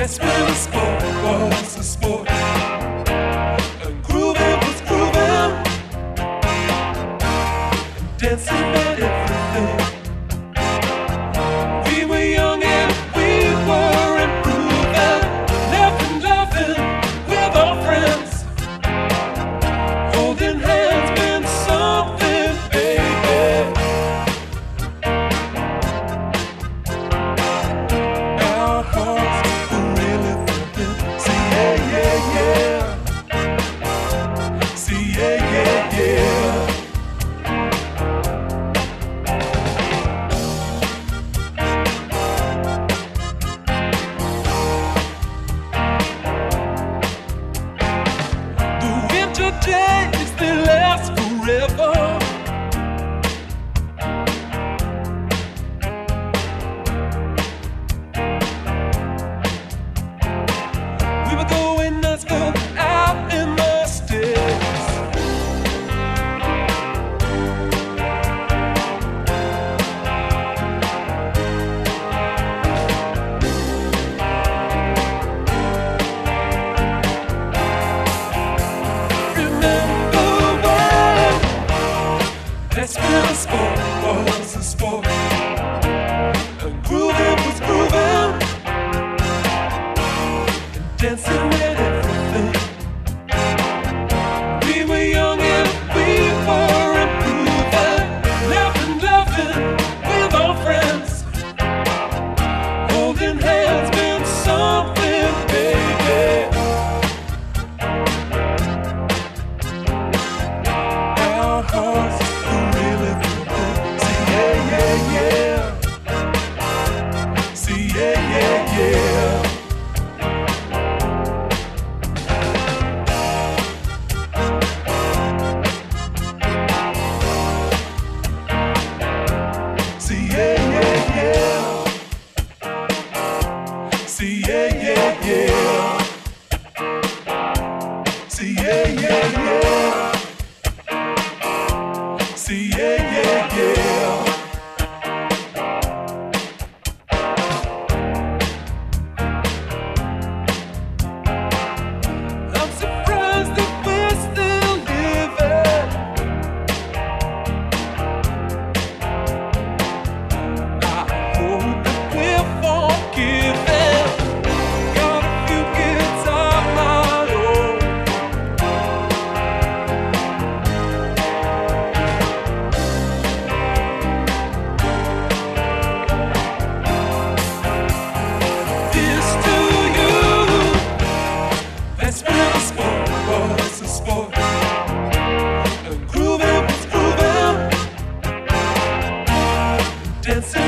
That's when the sport was a sport, and grooving was grooving, and dancing meant everything. We were young and we were improving, laughing with our friends, holding hands meant something, baby. Our hearts were really thumping. See, yeah. See, yeah. The winter days, they last forever. We were going nuts, girl, out in the sticks. Remember when? That's when the sport was a sport, and grooving was grooving, and dancing meant everything. We were young and we were improving, laughing with our friends, holding hands meant something, baby. Our hearts were really thumping. See, yeah. See, yeah. See, yeah. See, yeah. See, yeah. See, yeah. I'm surprised that we're still living. I hope that we're forgiven. Got a few kids of my own. This to you. That's when the sport was a sport, and grooving was grooving, dancing